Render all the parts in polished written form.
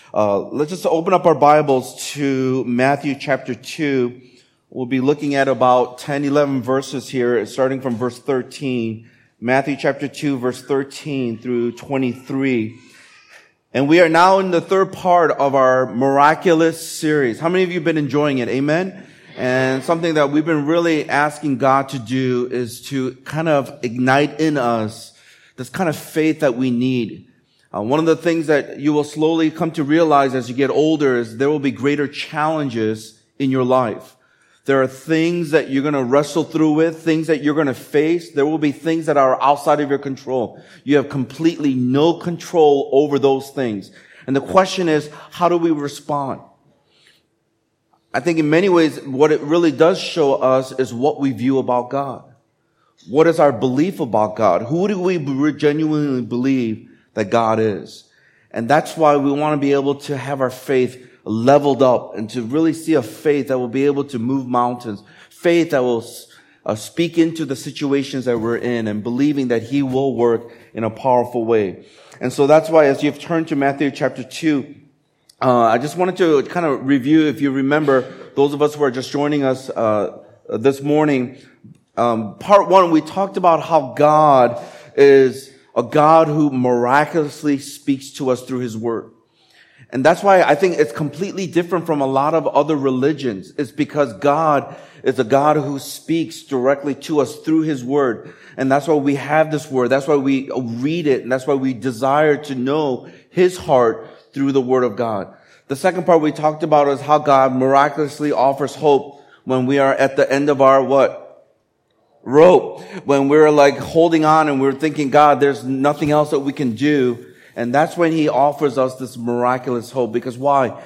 Let's just open up our Bibles to Matthew chapter 2. We'll be looking at about 10, 11 verses here, starting from verse 13. Matthew chapter 2, verse 13 through 23. And we are now in the third part of our miraculous series. How many of you have been enjoying it? Amen? And something that we've been really asking God to do is to kind of ignite in us this kind of faith that we need. One of the things that you will slowly come to realize as you get older is there will be greater challenges in your life. There are things that you're going to wrestle through with, things that you're going to face. There will be things that are outside of your control. You have completely no control over those things. And the question is, how do we respond? I think in many ways, what it really does show us is what we view about God. What is our belief about God? Who do we genuinely believe that God is? And that's why we want to be able to have our faith leveled up and to really see a faith that will be able to move mountains, faith that will speak into the situations that we're in and believing that He will work in a powerful way. And so that's why as you've turned to Matthew chapter 2, I just wanted to kind of review, if you remember, those of us who are just joining us this morning, part one, we talked about how God is a God who miraculously speaks to us through His Word. And that's why I think it's completely different from a lot of other religions. It's because God is a God who speaks directly to us through His Word. And that's why we have this Word. That's why we read it. And that's why we desire to know His heart through the Word of God. The second part we talked about is how God miraculously offers hope when we are at the end of our rope. When we're like holding on and we're thinking, God, there's nothing else that we can do. And that's when He offers us this miraculous hope. Because why?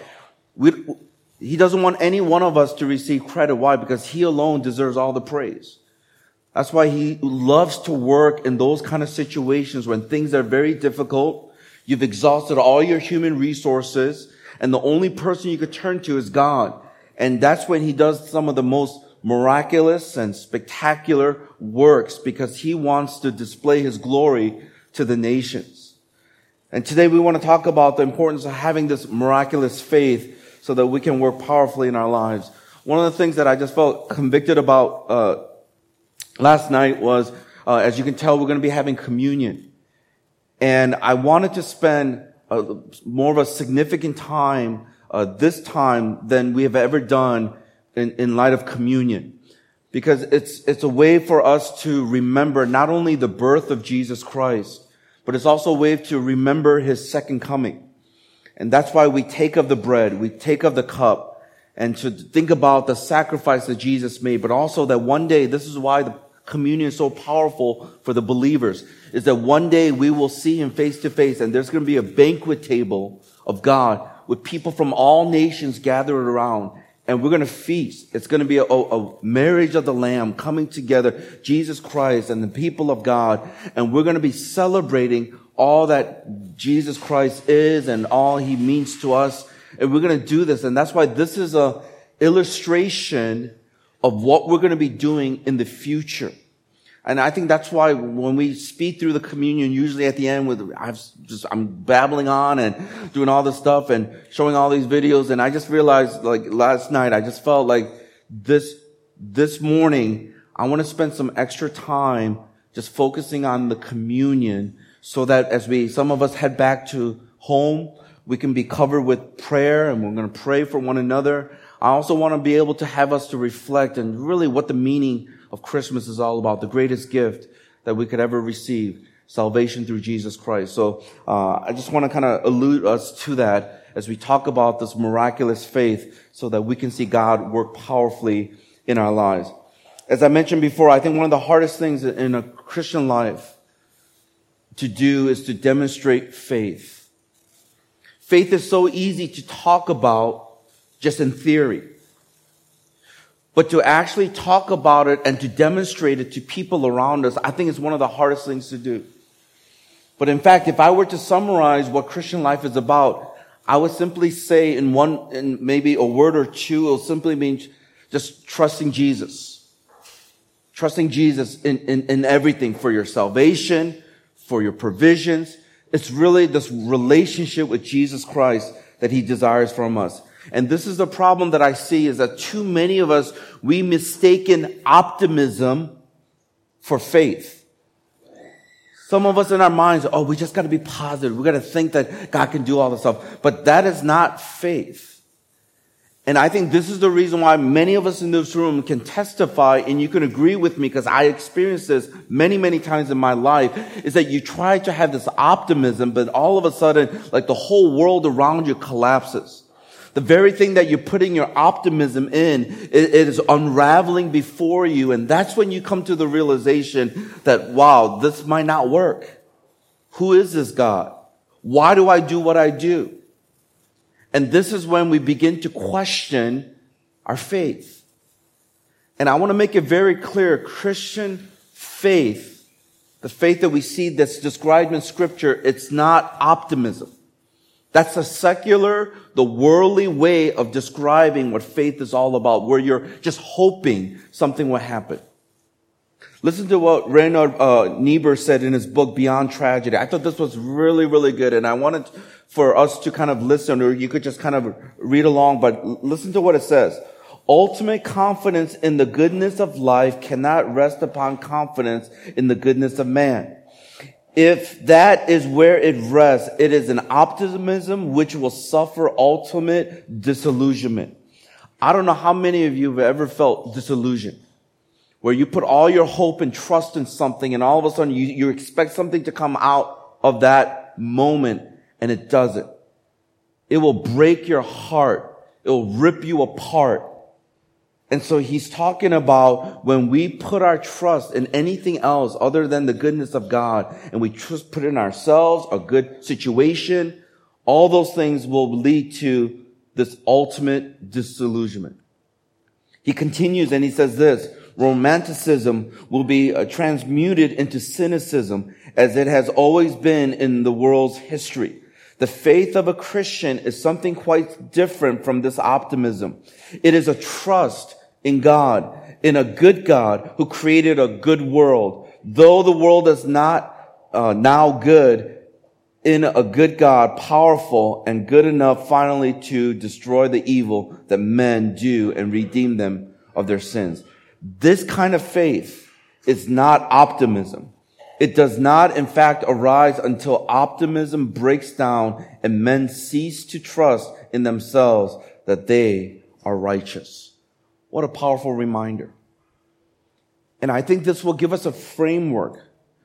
He doesn't want any one of us to receive credit. Why? Because He alone deserves all the praise. That's why He loves to work in those kind of situations when things are very difficult. You've exhausted all your human resources, and the only person you could turn to is God. And that's when He does some of the most miraculous and spectacular works, because He wants to display His glory to the nations. And today we want to talk about the importance of having this miraculous faith so that we can work powerfully in our lives. One of the things that I just felt convicted about last night was, as you can tell, we're going to be having communion. And I wanted to spend more of a significant time this time than we have ever done in light of communion. Because it's a way for us to remember not only the birth of Jesus Christ, but it's also a way to remember His second coming. And that's why we take of the bread, we take of the cup, and to think about the sacrifice that Jesus made, but also that one day, this is why the communion is so powerful for the believers, is that one day we will see Him face to face, and there's going to be a banquet table of God with people from all nations gathered around. And we're going to feast. It's going to be a marriage of the Lamb coming together, Jesus Christ and the people of God. And we're going to be celebrating all that Jesus Christ is and all He means to us. And we're going to do this. And that's why this is a illustration of what we're going to be doing in the future. And I think that's why when we speak through the communion, usually at the end I'm babbling on and doing all this stuff and showing all these videos. And I just realized, like last night, I just felt like this morning, I want to spend some extra time just focusing on the communion so that as some of us head back to home, we can be covered with prayer and we're going to pray for one another. I also want to be able to have us to reflect and really what the meaning of Christmas is all about, the greatest gift that we could ever receive, salvation through Jesus Christ. So I just want to kind of allude us to that as we talk about this miraculous faith so that we can see God work powerfully in our lives. As I mentioned before, I think one of the hardest things in a Christian life to do is to demonstrate faith. Faith is so easy to talk about just in theory. But to actually talk about it and to demonstrate it to people around us, I think it's one of the hardest things to do. But in fact, if I were to summarize what Christian life is about, I would simply say in maybe a word or two, it'll simply mean just trusting Jesus. Trusting Jesus in everything, for your salvation, for your provisions. It's really this relationship with Jesus Christ that he desires from us. And this is the problem that I see, is that too many of us, we mistaken optimism for faith. Some of us in our minds, oh, we just got to be positive. We got to think that God can do all this stuff. But that is not faith. And I think this is the reason why many of us in this room can testify, and you can agree with me because I experienced this many, many times in my life, is that you try to have this optimism, but all of a sudden, like the whole world around you collapses. The very thing that you're putting your optimism in, it is unraveling before you. And that's when you come to the realization that, wow, this might not work. Who is this God? Why do I do what I do? And this is when we begin to question our faith. And I want to make it very clear, Christian faith, the faith that we see that's described in Scripture, it's not optimism. That's the secular, the worldly way of describing what faith is all about, where you're just hoping something will happen. Listen to what Reinhard Niebuhr said in his book, Beyond Tragedy. I thought this was really, really good, and I wanted for us to kind of listen, or you could just kind of read along, but listen to what it says. Ultimate confidence in the goodness of life cannot rest upon confidence in the goodness of man. If that is where it rests, it is an optimism which will suffer ultimate disillusionment. I don't know how many of you have ever felt disillusioned, where you put all your hope and trust in something, and all of a sudden you expect something to come out of that moment, and it doesn't. It will break your heart. It will rip you apart. And so he's talking about when we put our trust in anything else other than the goodness of God, and we just put it in ourselves, a good situation, all those things will lead to this ultimate disillusionment. He continues and he says this, romanticism will be transmuted into cynicism as it has always been in the world's history. The faith of a Christian is something quite different from this optimism. It is a trust in God, in a good God who created a good world. Though the world is not now good, in a good God, powerful and good enough finally to destroy the evil that men do and redeem them of their sins. This kind of faith is not optimism. It does not, in fact, arise until optimism breaks down and men cease to trust in themselves that they are righteous. What a powerful reminder. And I think this will give us a framework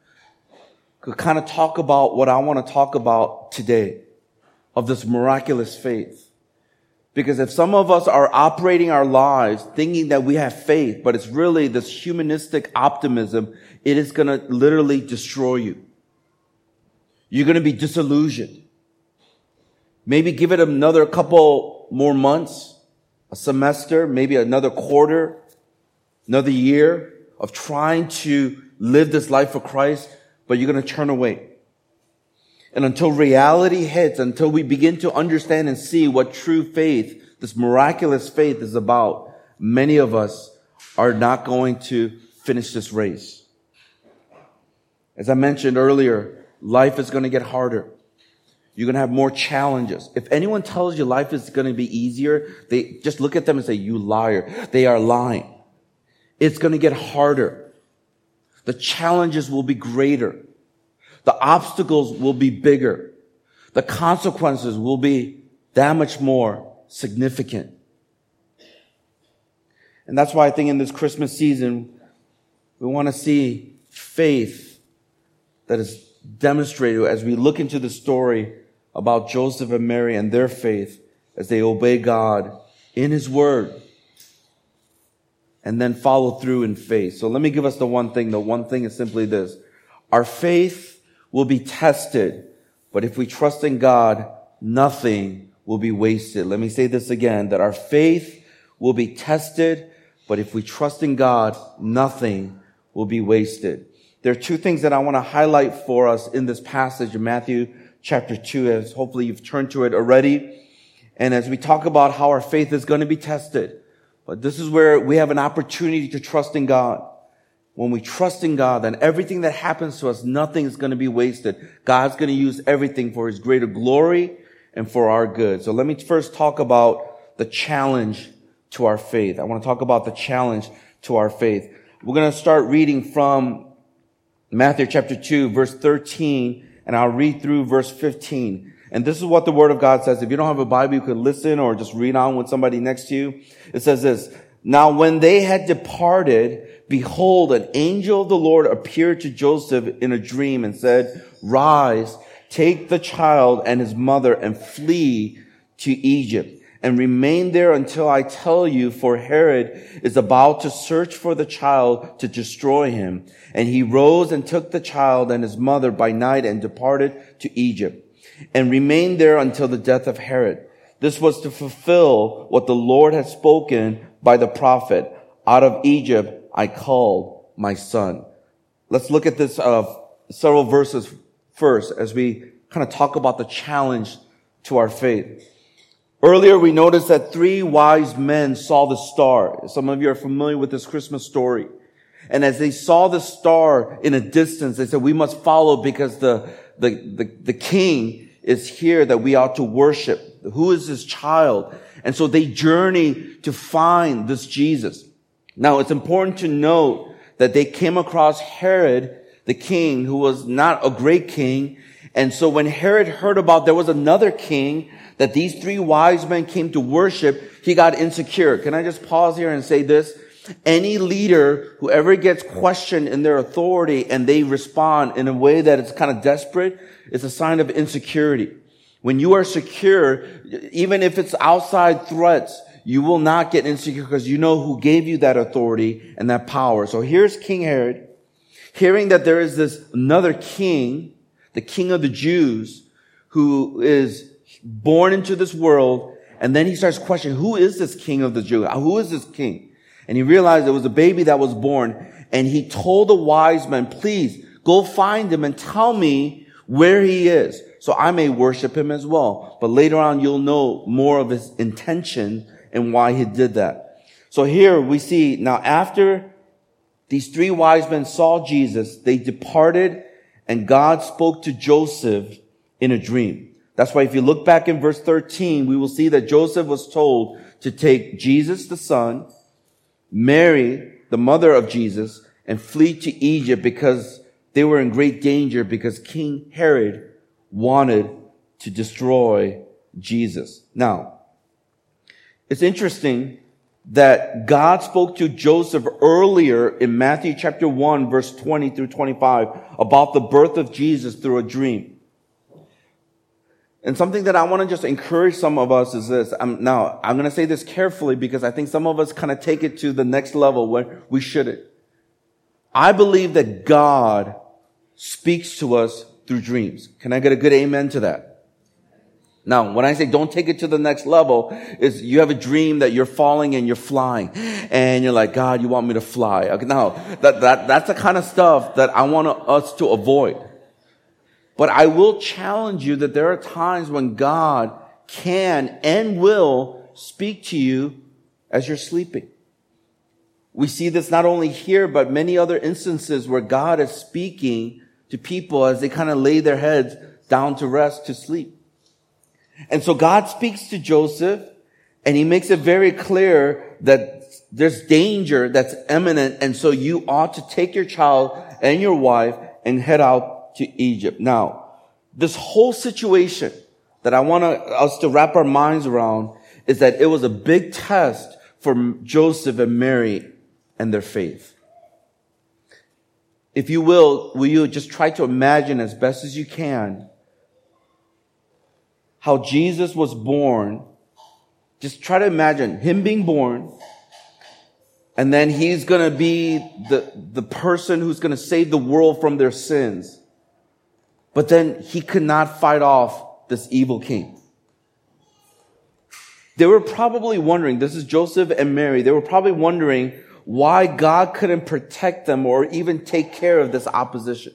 to kind of talk about what I want to talk about today, of this miraculous faith. Because if some of us are operating our lives thinking that we have faith, but it's really this humanistic optimism, it is going to literally destroy you. You're going to be disillusioned. Maybe give it another couple more months, a semester, maybe another quarter, another year of trying to live this life for Christ, but you're going to turn away. And until reality hits, until we begin to understand and see what true faith, this miraculous faith is about, many of us are not going to finish this race. As I mentioned earlier, life is going to get harder. You're going to have more challenges. If anyone tells you life is going to be easier, they just look at them and say, you liar. They are lying. It's going to get harder. The challenges will be greater. The obstacles will be bigger. The consequences will be that much more significant. And that's why I think in this Christmas season, we want to see faith that is demonstrated as we look into the story about Joseph and Mary and their faith as they obey God in His Word and then follow through in faith. So let me give us the one thing. The one thing is simply this. Our faith will be tested, but if we trust in God, nothing will be wasted. Let me say this again, that our faith will be tested, but if we trust in God, nothing will be wasted. There are two things that I want to highlight for us in this passage in Matthew chapter 2, as hopefully you've turned to it already. And as we talk about how our faith is going to be tested, but this is where we have an opportunity to trust in God. When we trust in God, then everything that happens to us, nothing is going to be wasted. God's going to use everything for His greater glory and for our good. So let me first talk about the challenge to our faith. I want to talk about the challenge to our faith. We're going to start reading from Matthew chapter 2, verse 13, and I'll read through verse 15. And this is what the Word of God says. If you don't have a Bible, you could listen or just read on with somebody next to you. It says this: Now when they had departed, behold, an angel of the Lord appeared to Joseph in a dream and said, Rise, take the child and his mother and flee to Egypt, and remain there until I tell you, for Herod is about to search for the child to destroy him. And he rose and took the child and his mother by night and departed to Egypt, and remained there until the death of Herod. This was to fulfill what the Lord had spoken by the prophet, Out of Egypt I called my son. Let's look at this several verses first as we kind of talk about the challenge to our faith. Earlier, we noticed that 3 wise men saw the star. Some of you are familiar with this Christmas story. And as they saw the star in a distance, they said, we must follow because the king is here that we ought to worship. Who is this child? And so they journey to find this Jesus. Now, it's important to note that they came across Herod, the king, who was not a great king. And so when Herod heard about there was another king that these 3 wise men came to worship, he got insecure. Can I just pause here and say this? Any leader who ever gets questioned in their authority and they respond in a way that is kind of desperate, it's a sign of insecurity. When you are secure, even if it's outside threats, you will not get insecure because you know who gave you that authority and that power. So here's King Herod, hearing that there is this another king, the king of the Jews, who is born into this world, and then he starts questioning, who is this king of the Jews? Who is this king? And he realized it was a baby that was born, and he told the wise men, please go find him and tell me where he is, so I may worship him as well. But later on, you'll know more of his intention and why he did that. So here we see, now after these 3 wise men saw Jesus, they departed, and God spoke to Joseph in a dream. That's why if you look back in verse 13, we will see that Joseph was told to take Jesus, the son, Mary, the mother of Jesus, and flee to Egypt because they were in great danger because King Herod wanted to destroy Jesus. Now, it's interesting that God spoke to Joseph earlier in Matthew chapter 1, verse 20 through 25 about the birth of Jesus through a dream. And something that I want to just encourage some of us is this. I'm going to say this carefully because I think some of us kind of take it to the next level where we shouldn't. I believe that God speaks to us through dreams. Can I get a good amen to that? Now, when I say don't take it to the next level, is you have a dream that you're falling and you're flying. And you're like, God, you want me to fly. Okay, now, that's the kind of stuff that I want us to avoid. But I will challenge you that there are times when God can and will speak to you as you're sleeping. We see this not only here, but many other instances where God is speaking to people as they kind of lay their heads down to rest, to sleep. And so God speaks to Joseph, and he makes it very clear that there's danger that's imminent, and so you ought to take your child and your wife and head out to Egypt. Now, this whole situation that I want us to wrap our minds around is that it was a big test for Joseph and Mary and their faith. If you will you just try to imagine as best as you can how Jesus was born. Just try to imagine him being born, and then he's going to be the person who's going to save the world from their sins. But then he could not fight off this evil king. They were probably wondering, this is Joseph and Mary, they were probably wondering why God couldn't protect them or even take care of this opposition.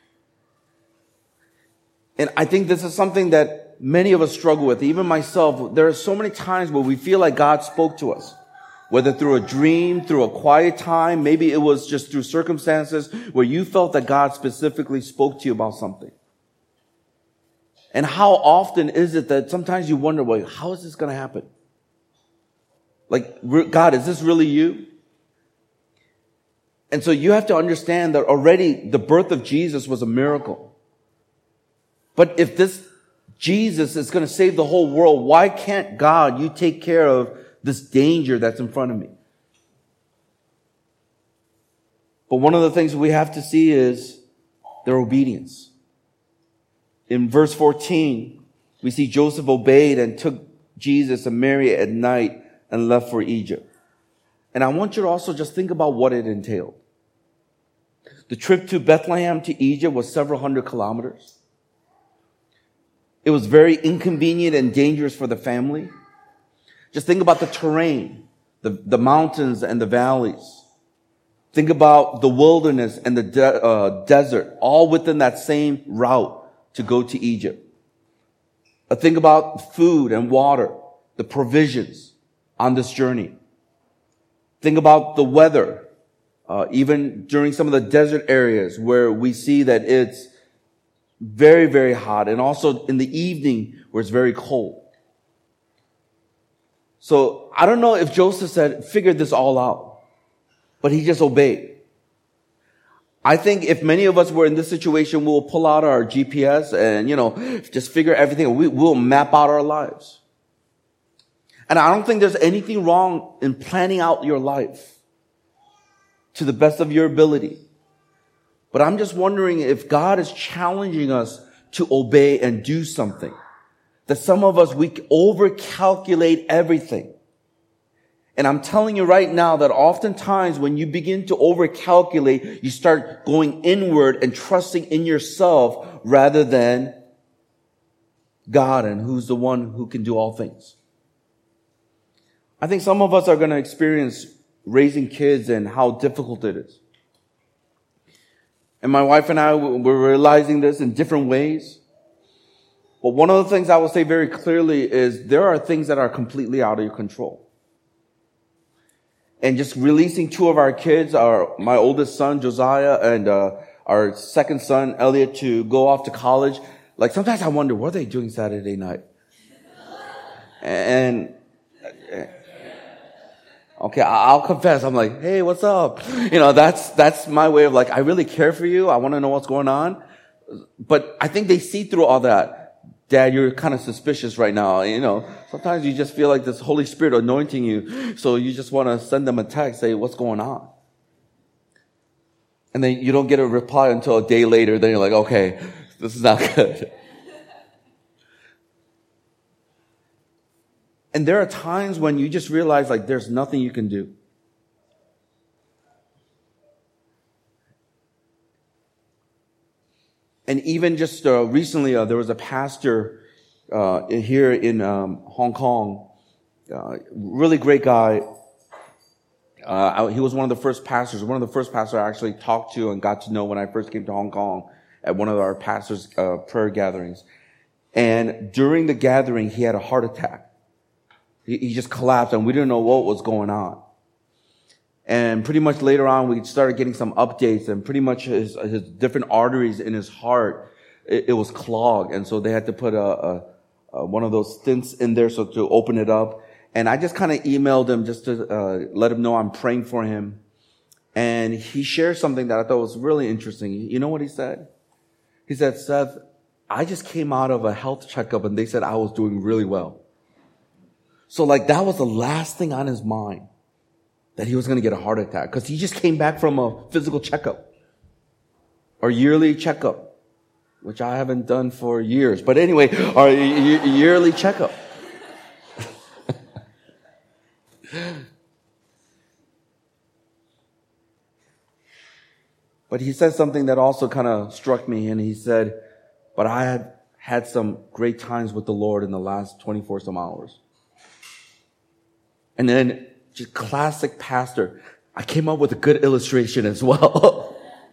And I think this is something that many of us struggle with, even myself. There are so many times where we feel like God spoke to us, whether through a dream, through a quiet time, maybe it was just through circumstances where you felt that God specifically spoke to you about something. And how often is it that sometimes you wonder, well, how is this going to happen? Like, God, is this really you? And so you have to understand that already the birth of Jesus was a miracle. But if this Jesus is going to save the whole world, why can't God, you take care of this danger that's in front of me? But one of the things we have to see is their obedience. In verse 14, we see Joseph obeyed and took Jesus and Mary at night and left for Egypt. And I want you to also just think about what it entailed. The trip to Bethlehem to Egypt was several hundred kilometers. It was very inconvenient and dangerous for the family. Just think about the terrain, the mountains and the valleys. Think about the wilderness and the desert, all within that same route to go to Egypt. Think about food and water, the provisions on this journey. Think about the weather, even during some of the desert areas where we see that it's very, very hot, and also in the evening where it's very cold. So I don't know if Joseph figured this all out, but he just obeyed. I think if many of us were in this situation, we'll pull out our GPS and, just figure everything. We'll map out our lives. And I don't think there's anything wrong in planning out your life to the best of your ability. But I'm just wondering if God is challenging us to obey and do something. That some of us, we overcalculate everything. And I'm telling you right now that oftentimes when you begin to overcalculate, you start going inward and trusting in yourself rather than God, and who's the one who can do all things. I think some of us are going to experience raising kids and how difficult it is. And my wife and I, we're realizing this in different ways. But one of the things I will say very clearly is there are things that are completely out of your control. And just releasing two of our kids, my oldest son, Josiah, and our second son, Elliot, to go off to college. Like, sometimes I wonder, what are they doing Saturday night? And okay, I'll confess. I'm like, hey, what's up? That's my way of like, I really care for you. I want to know what's going on. But I think they see through all that. Dad, you're kind of suspicious right now. Sometimes you just feel like this Holy Spirit anointing you. So you just want to send them a text, say, what's going on? And then you don't get a reply until a day later. Then you're like, okay, this is not good. And there are times when you just realize like there's nothing you can do. And even just recently, there was a pastor here in Hong Kong, really great guy. He was one of the first pastors I actually talked to and got to know when I first came to Hong Kong at one of our pastors' prayer gatherings. And during the gathering, he had a heart attack. He just collapsed, and we didn't know what was going on. And pretty much later on, we started getting some updates, and pretty much his different arteries in his heart, it was clogged. And so they had to put one of those stents in there to open it up. And I just kind of emailed him just to let him know I'm praying for him. And he shared something that I thought was really interesting. You know what he said? He said, Seth, I just came out of a health checkup and they said I was doing really well. So like that was the last thing on his mind, that he was going to get a heart attack, because he just came back from a physical checkup or yearly checkup, which I haven't done for years. But anyway, our yearly checkup. But he said something that also kind of struck me, and he said, but I had some great times with the Lord in the last 24 some hours. And then, just classic pastor, I came up with a good illustration as well.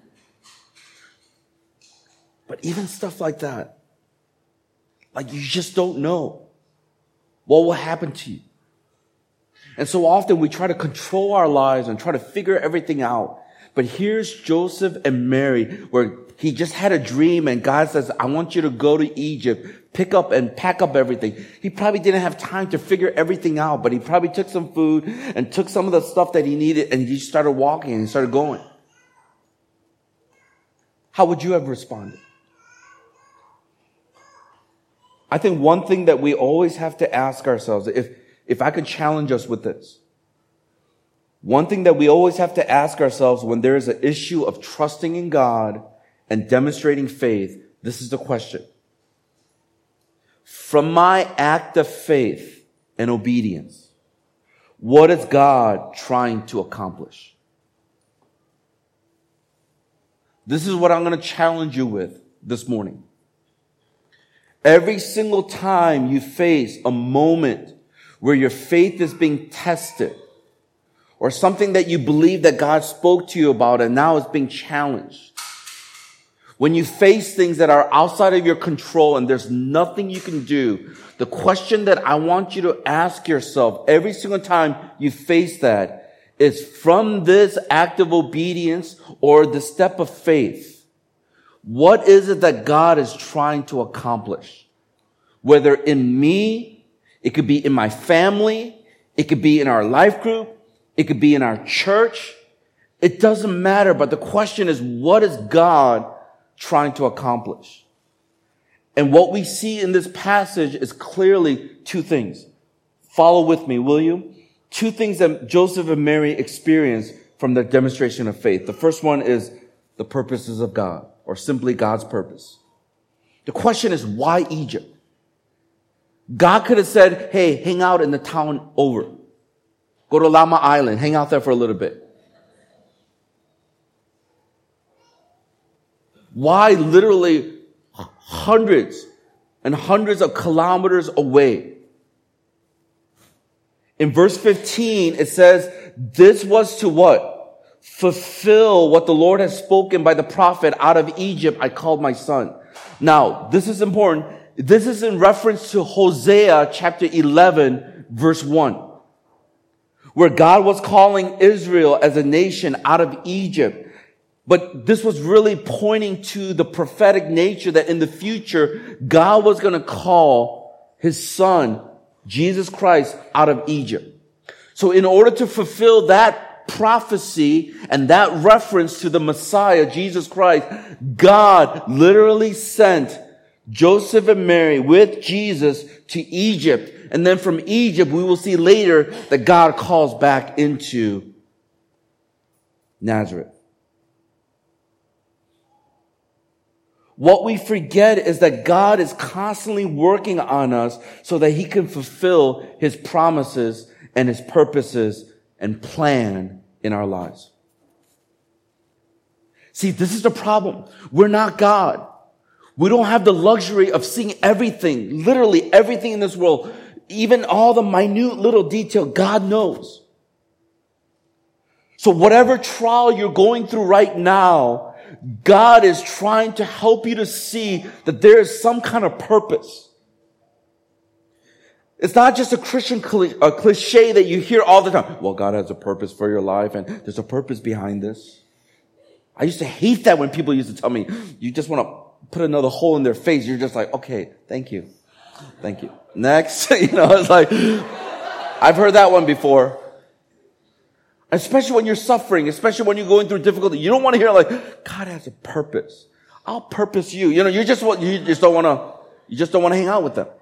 But even stuff like that, like you just don't know what will happen to you. And so often we try to control our lives and try to figure everything out. But here's Joseph and Mary, where he just had a dream and God says, I want you to go to Egypt, pick up and pack up everything. He probably didn't have time to figure everything out, but he probably took some food and took some of the stuff that he needed and he started walking and he started going. How would you have responded? I think one thing that we always have to ask ourselves, if I could challenge us with this, one thing that we always have to ask ourselves when there is an issue of trusting in God and demonstrating faith, this is the question. From my act of faith and obedience, what is God trying to accomplish? This is what I'm going to challenge you with this morning. Every single time you face a moment where your faith is being tested, or something that you believe that God spoke to you about and now it's being challenged, when you face things that are outside of your control and there's nothing you can do, the question that I want you to ask yourself every single time you face that is, from this act of obedience or the step of faith, what is it that God is trying to accomplish? Whether in me, it could be in my family, it could be in our life group, it could be in our church. It doesn't matter, but the question is, what is God trying to accomplish? And what we see in this passage is clearly two things. Follow with me, will you? Two things that Joseph and Mary experienced from their demonstration of faith. The first one is the purposes of God, or simply God's purpose. The question is, why Egypt? God could have said, hey, hang out in the town over. Go to Lama Island, hang out there for a little bit. Why literally hundreds and hundreds of kilometers away? In verse 15, it says, this was to what? Fulfill what the Lord has spoken by the prophet, out of Egypt I called my son. Now, this is important. This is in reference to Hosea chapter 11, verse 1, where God was calling Israel as a nation out of Egypt. But this was really pointing to the prophetic nature that in the future, God was going to call his son, Jesus Christ, out of Egypt. So in order to fulfill that prophecy and that reference to the Messiah, Jesus Christ, God literally sent Joseph and Mary with Jesus to Egypt. And then from Egypt, we will see later that God calls back into Nazareth. What we forget is that God is constantly working on us so that he can fulfill his promises and his purposes and plan in our lives. See, this is the problem. We're not God. We don't have the luxury of seeing everything, literally everything in this world, even all the minute little detail. God knows. So whatever trial you're going through right now, God is trying to help you to see that there is some kind of purpose. It's not just a Christian cliche that you hear all the time. Well, God has a purpose for your life and there's a purpose behind this. I used to hate that when people used to tell me, you just want to put another hole in their face. You're just like, okay, thank you. Thank you. Next. It's like, I've heard that one before. Especially when you're suffering, especially when you're going through difficulty. You don't want to hear like, God has a purpose. I'll purpose you. You just don't want to hang out with them.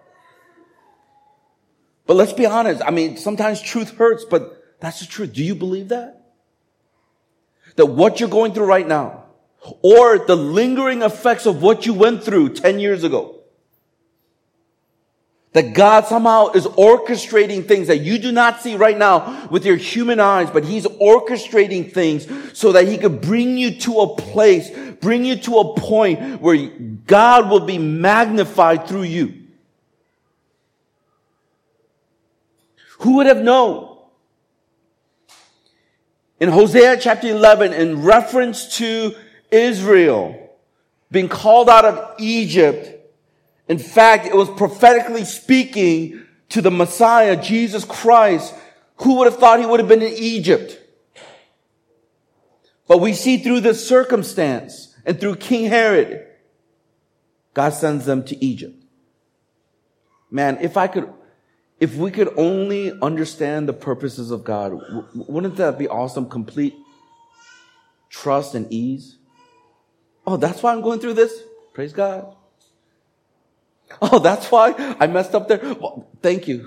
But let's be honest. I mean, sometimes truth hurts, but that's the truth. Do you believe that? That what you're going through right now, or the lingering effects of what you went through 10 years ago, that God somehow is orchestrating things that you do not see right now with your human eyes, but he's orchestrating things so that he could bring you to a place, bring you to a point where God will be magnified through you. Who would have known? In Hosea chapter 11, in reference to Israel being called out of Egypt, in fact, it was prophetically speaking to the Messiah, Jesus Christ. Who would have thought he would have been in Egypt? But we see through this circumstance and through King Herod, God sends them to Egypt. Man, if we could only understand the purposes of God, wouldn't that be awesome? Complete trust and ease. Oh, that's why I'm going through this? Praise God. Oh, that's why I messed up there? Well, thank you.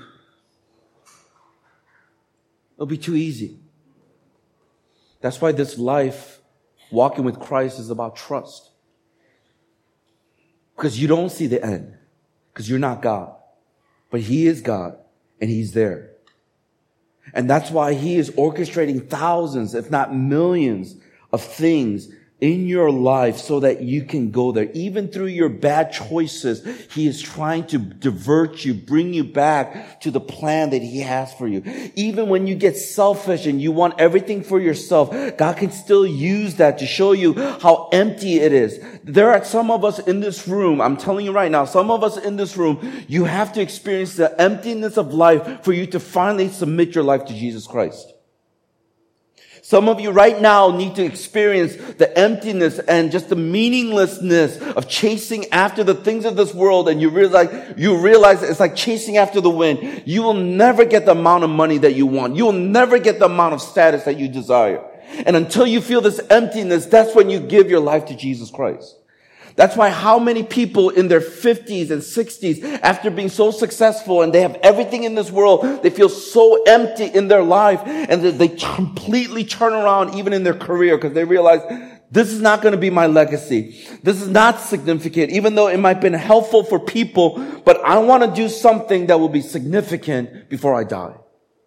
It'll be too easy. That's why this life, walking with Christ, is about trust. Because you don't see the end. Because you're not God. But He is God. And He's there. And that's why He is orchestrating thousands, if not millions, of things in your life so that you can go there. Even through your bad choices, He is trying to divert you, bring you back to the plan that He has for you. Even when you get selfish and you want everything for yourself, God can still use that to show you how empty it is. There are some of us in this room, I'm telling you right now, some of us in this room, you have to experience the emptiness of life for you to finally submit your life to Jesus Christ. Some of you right now need to experience the emptiness and just the meaninglessness of chasing after the things of this world, and you realize it's like chasing after the wind. You will never get the amount of money that you want. You will never get the amount of status that you desire. And until you feel this emptiness, that's when you give your life to Jesus Christ. That's why how many people in their 50s and 60s, after being so successful and they have everything in this world, they feel so empty in their life, and they completely turn around even in their career because they realize this is not going to be my legacy. This is not significant, even though it might have been helpful for people, but I want to do something that will be significant before I die.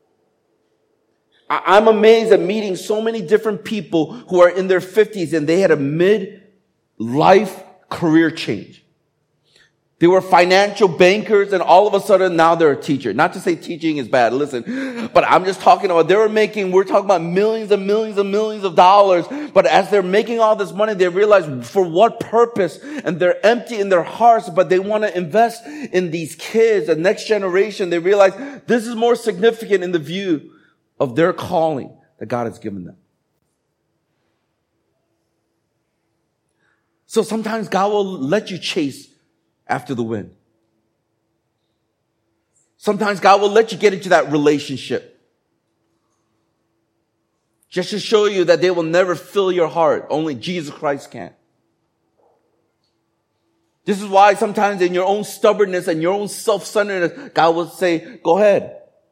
I'm amazed at meeting so many different people who are in their 50s and they had a mid-life career change. They were financial bankers, and all of a sudden now they're a teacher. Not to say teaching is bad, listen, but I'm just talking about we're talking about millions and millions and millions of dollars, but as they're making all this money, they realize for what purpose, and they're empty in their hearts, but they want to invest in these kids, the next generation. They realize this is more significant in the view of their calling that God has given them. So sometimes God will let you chase after the wind. Sometimes God will let you get into that relationship, just to show you that they will never fill your heart. Only Jesus Christ can. This is why sometimes in your own stubbornness and your own self-centeredness, God will say, go ahead.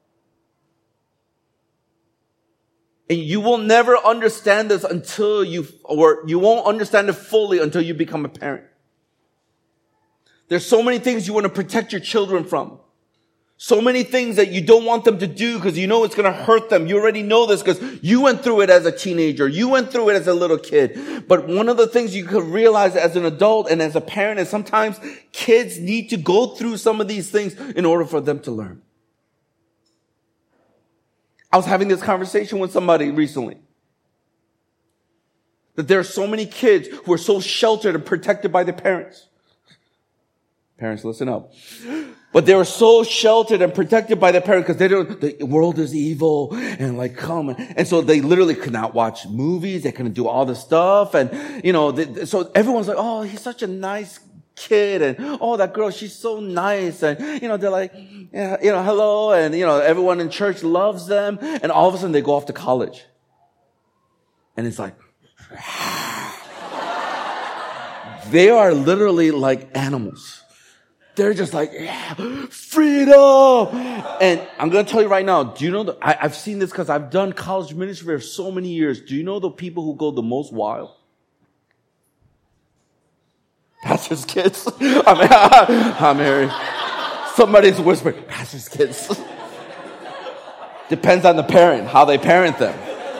And you will never understand this you won't understand it fully until you become a parent. There's so many things you want to protect your children from. So many things that you don't want them to do because you know it's going to hurt them. You already know this because you went through it as a teenager. You went through it as a little kid. But one of the things you could realize as an adult and as a parent is sometimes kids need to go through some of these things in order for them to learn. I was having this conversation with somebody recently. That there are so many kids who are so sheltered and protected by their parents. Parents, listen up. But they were so sheltered and protected by their parents because the world is evil and like come. And so they literally could not watch movies. They couldn't do all this stuff. And, so everyone's like, oh, he's such a nice kid, and oh, that girl, she's so nice, and they're like, yeah, hello, and everyone in church loves them, and all of a sudden they go off to college, and it's like they are literally like animals. They're just like, yeah, freedom. And I'm going to tell you right now, do you know I've seen this because I've done college ministry for so many years. Do you know the people who go the most wild? Pastor's kids. I'm Harry. Somebody's whispering, pastor's kids. Depends on the parent, how they parent them.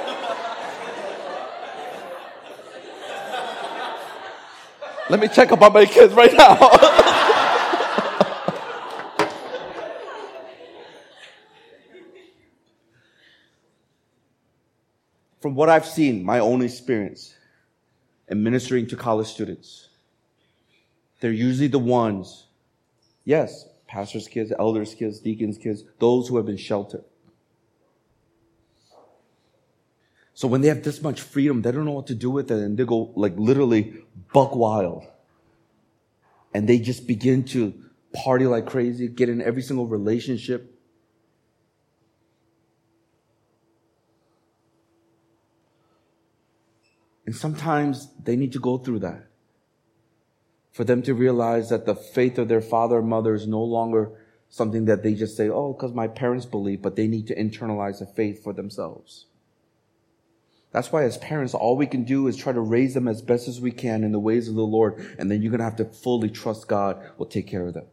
Let me check up on my kids right now. From what I've seen, my own experience in ministering to college students, they're usually the ones, yes, pastors' kids, elders' kids, deacons' kids, those who have been sheltered. So when they have this much freedom, they don't know what to do with it, and they go like literally buck wild. And they just begin to party like crazy, get in every single relationship. And sometimes they need to go through that for them to realize that the faith of their father or mother is no longer something that they just say, oh, because my parents believe, but they need to internalize the faith for themselves. That's why as parents, all we can do is try to raise them as best as we can in the ways of the Lord, and then you're going to have to fully trust God will take care of them.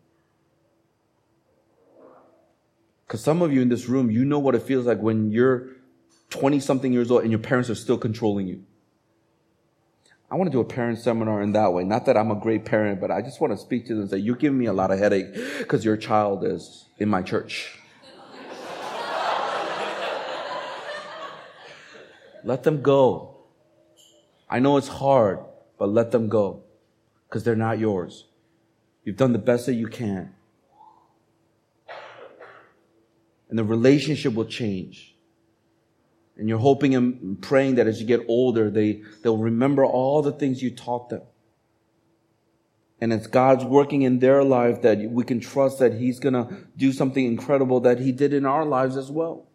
Because some of you in this room, you know what it feels like when you're 20-something years old and your parents are still controlling you. I want to do a parent seminar in that way. Not that I'm a great parent, but I just want to speak to them and say, you're giving me a lot of headache because your child is in my church. Let them go. I know it's hard, but let them go because they're not yours. You've done the best that you can. And the relationship will change. And you're hoping and praying that as you get older, they'll remember all the things you taught them. And it's God's working in their life that we can trust that He's going to do something incredible that He did in our lives as well.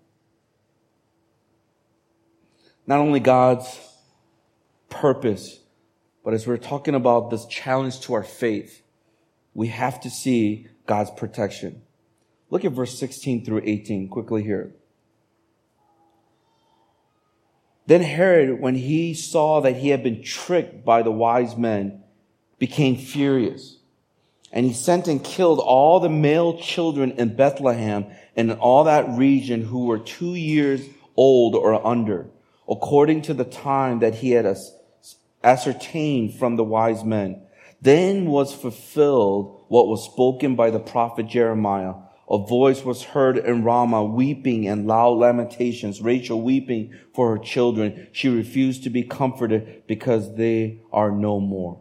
Not only God's purpose, but as we're talking about this challenge to our faith, we have to see God's protection. Look at verse 16 through 18 quickly here. Then Herod, when he saw that he had been tricked by the wise men, became furious. And he sent and killed all the male children in Bethlehem and in all that region who were 2 years old or under, according to the time that he had ascertained from the wise men. Then was fulfilled what was spoken by the prophet Jeremiah. A voice was heard in Ramah, weeping and loud lamentations, Rachel weeping for her children. She refused to be comforted because they are no more.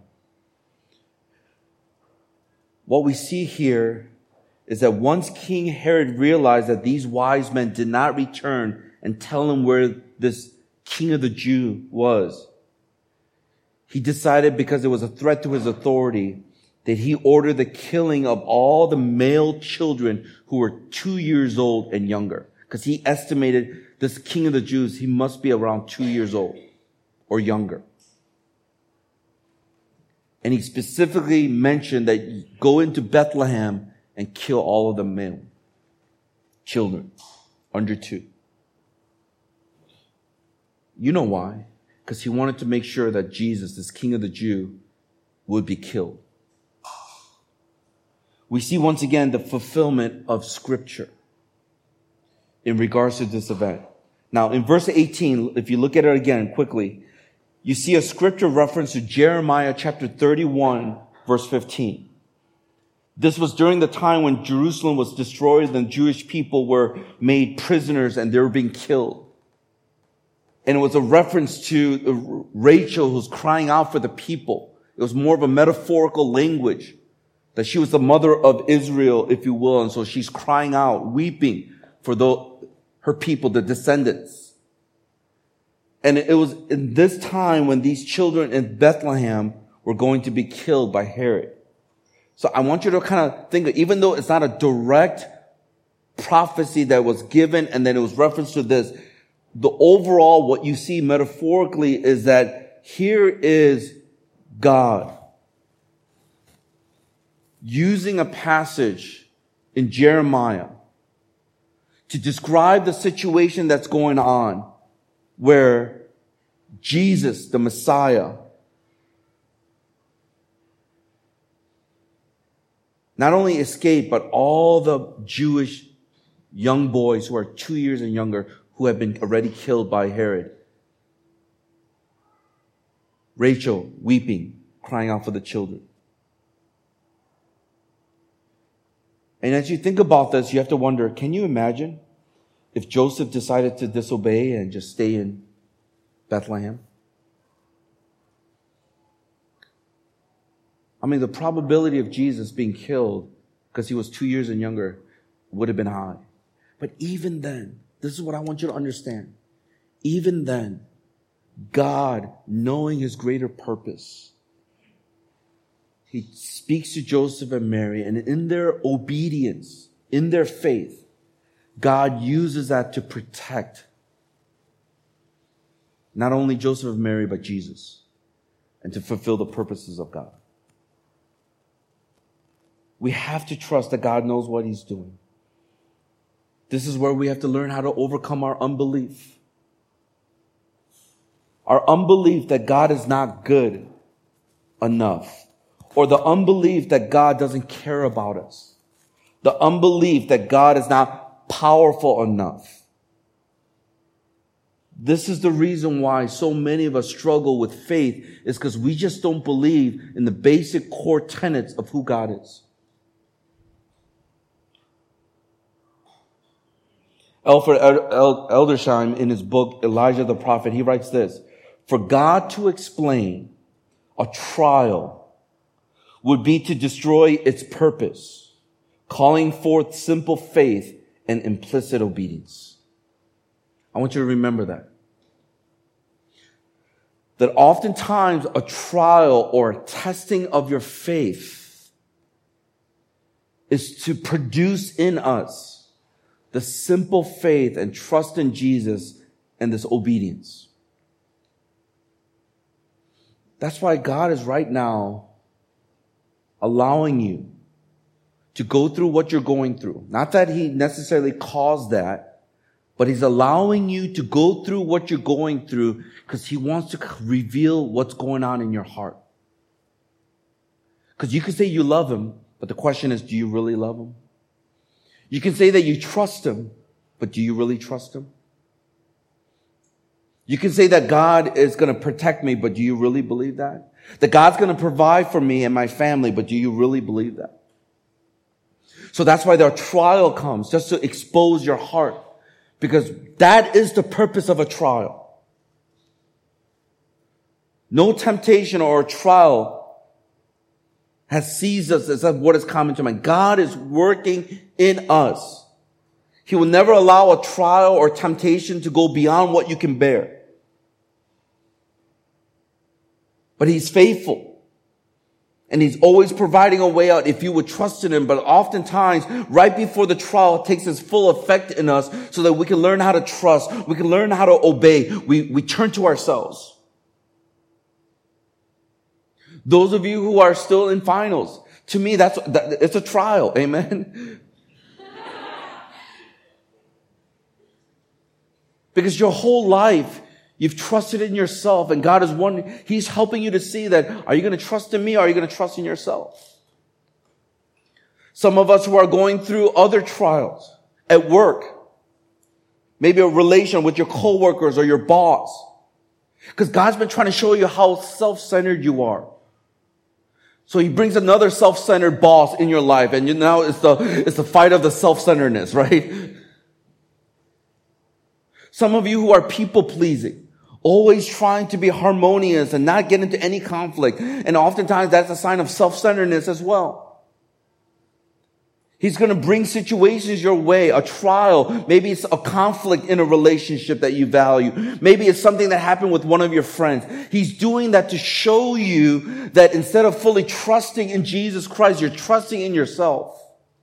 What we see here is that once King Herod realized that these wise men did not return and tell him where this king of the Jews was, he decided, because it was a threat to his authority, that he ordered the killing of all the male children who were 2 years old and younger. Because he estimated this king of the Jews, he must be around 2 years old or younger. And he specifically mentioned that go into Bethlehem and kill all of the male children under 2. You know why? Because he wanted to make sure that Jesus, this king of the Jews, would be killed. We see once again the fulfillment of Scripture in regards to this event. Now, in verse 18, if you look at it again quickly, you see a Scripture reference to Jeremiah chapter 31, verse 15. This was during the time when Jerusalem was destroyed and Jewish people were made prisoners and they were being killed. And it was a reference to Rachel who's crying out for the people. It was more of a metaphorical language. That she was the mother of Israel, if you will. And so she's crying out, weeping for her people, the descendants. And it was in this time when these children in Bethlehem were going to be killed by Herod. So I want you to kind of think that even though it's not a direct prophecy that was given and then it was referenced to this, the overall, what you see metaphorically is that here is God using a passage in Jeremiah to describe the situation that's going on where Jesus, the Messiah, not only escaped, but all the Jewish young boys who are 2 years and younger who have been already killed by Herod. Rachel weeping, crying out for the children. And as you think about this, you have to wonder, can you imagine if Joseph decided to disobey and just stay in Bethlehem? I mean, the probability of Jesus being killed because he was 2 years and younger would have been high. But even then, this is what I want you to understand. Even then, God, knowing his greater purpose, he speaks to Joseph and Mary, and in their obedience, in their faith, God uses that to protect not only Joseph and Mary, but Jesus, and to fulfill the purposes of God. We have to trust that God knows what he's doing. This is where we have to learn how to overcome our unbelief. Our unbelief that God is not good enough, or the unbelief that God doesn't care about us. The unbelief that God is not powerful enough. This is the reason why so many of us struggle with faith, is because we just don't believe in the basic core tenets of who God is. Alfred Eldersheim, in his book, Elijah the Prophet, he writes this: for God to explain a trial would be to destroy its purpose, calling forth simple faith and implicit obedience. I want you to remember that. That oftentimes a trial or a testing of your faith is to produce in us the simple faith and trust in Jesus and this obedience. That's why God is right now allowing you to go through what you're going through. Not that he necessarily caused that, but he's allowing you to go through what you're going through because he wants to reveal what's going on in your heart. Because you can say you love him, but the question is, do you really love him? You can say that you trust him, but do you really trust him? You can say that God is going to protect me, but do you really believe that? That God's going to provide for me and my family, but do you really believe that? So that's why the trial comes, just to expose your heart, because that is the purpose of a trial. No temptation or trial has seized us as what is common to mind. God is working in us. He will never allow a trial or temptation to go beyond what you can bear. But he's faithful. And he's always providing a way out if you would trust in him. But oftentimes, right before the trial takes its full effect in us so that we can learn how to trust, we can learn how to obey, we turn to ourselves. Those of you who are still in finals, to me, it's a trial. Amen. Because your whole life, you've trusted in yourself, and God is he's helping you to see that, are you going to trust in me, or are you going to trust in yourself? Some of us who are going through other trials at work, maybe a relation with your coworkers or your boss, because God's been trying to show you how self-centered you are. So he brings another self-centered boss in your life, and now it's the fight of the self-centeredness, right? Some of you who are people-pleasing, always trying to be harmonious and not get into any conflict, and oftentimes that's a sign of self-centeredness as well. He's going to bring situations your way, a trial. Maybe it's a conflict in a relationship that you value. Maybe it's something that happened with one of your friends. He's doing that to show you that instead of fully trusting in Jesus Christ, you're trusting in yourself.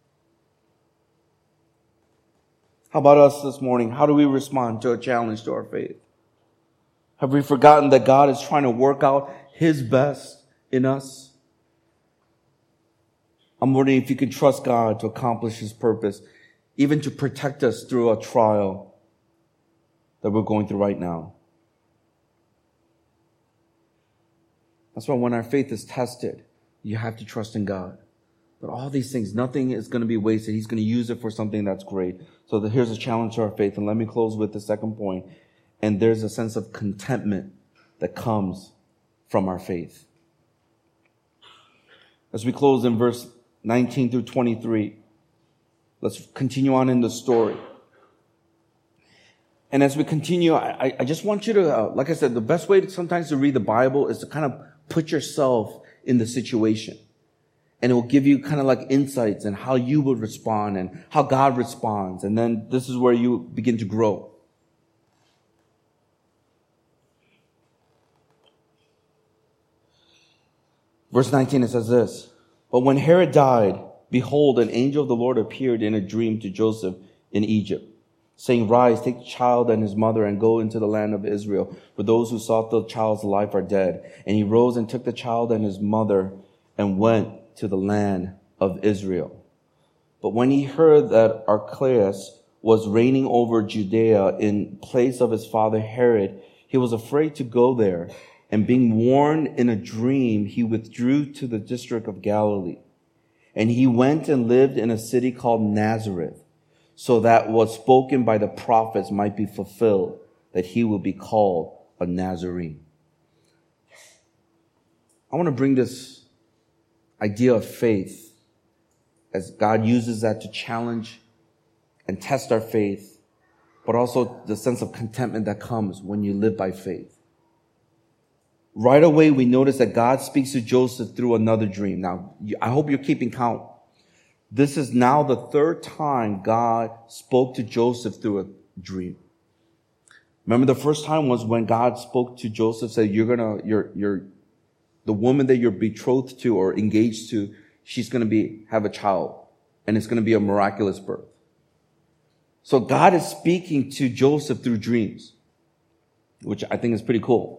How about us this morning? How do we respond to a challenge to our faith? Have we forgotten that God is trying to work out his best in us? I'm wondering if you can trust God to accomplish his purpose, even to protect us through a trial that we're going through right now. That's why when our faith is tested, you have to trust in God. But all these things, nothing is going to be wasted. He's going to use it for something that's great. So here's a challenge to our faith. And let me close with the second point. And there's a sense of contentment that comes from our faith. As we close in verse 19 through 23. Let's continue on in the story. And as we continue, I just want you to, like I said, the best way sometimes to read the Bible is to kind of put yourself in the situation. And it will give you kind of like insights in how you would respond and how God responds. And then this is where you begin to grow. Verse 19, it says this, "But when Herod died, behold, an angel of the Lord appeared in a dream to Joseph in Egypt, saying, 'Rise, take the child and his mother and go into the land of Israel, for those who sought the child's life are dead.' And he rose and took the child and his mother and went to the land of Israel. But when he heard that Archelaus was reigning over Judea in place of his father Herod, he was afraid to go there. And being warned in a dream, he withdrew to the district of Galilee. And he went and lived in a city called Nazareth, so that what spoken by the prophets might be fulfilled, that he would be called a Nazarene." I want to bring this idea of faith, as God uses that to challenge and test our faith, but also the sense of contentment that comes when you live by faith. Right away, we notice that God speaks to Joseph through another dream. Now, I hope you're keeping count. This is now the third time God spoke to Joseph through a dream. Remember, the first time was when God spoke to Joseph, said, the woman that you're betrothed to or engaged to, she's going to have a child, and it's going to be a miraculous birth. So God is speaking to Joseph through dreams, which I think is pretty cool.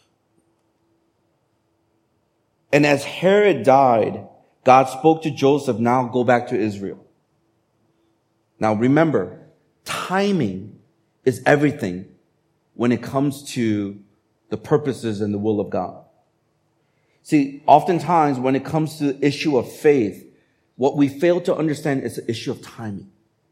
And as Herod died, God spoke to Joseph, "Now go back to Israel." Now remember, timing is everything when it comes to the purposes and the will of God. See, oftentimes when it comes to the issue of faith, what we fail to understand is the issue of timing.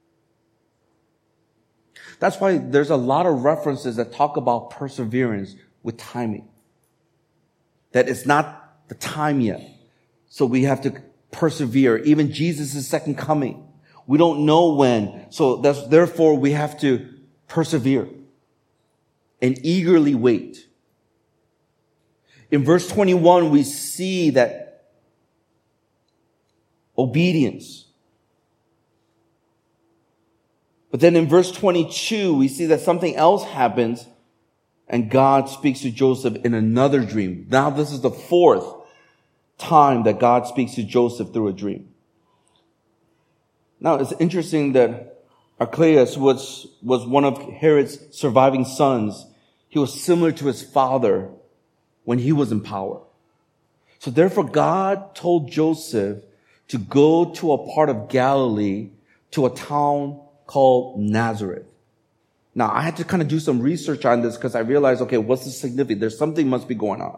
That's why there's a lot of references that talk about perseverance with timing. That it's not the time yet. So we have to persevere. Even Jesus' second coming, we don't know when. So therefore we have to persevere and eagerly wait. In verse 21, we see that obedience. But then in verse 22, we see that something else happens, and God speaks to Joseph in another dream. Now this is the fourth time that God speaks to Joseph through a dream. Now it's interesting that Archelaus was one of Herod's surviving sons. He was similar to his father when he was in power. So therefore God told Joseph to go to a part of Galilee, to a town called Nazareth. Now, I had to kind of do some research on this because I realized, okay, what's the significance? There's something must be going on.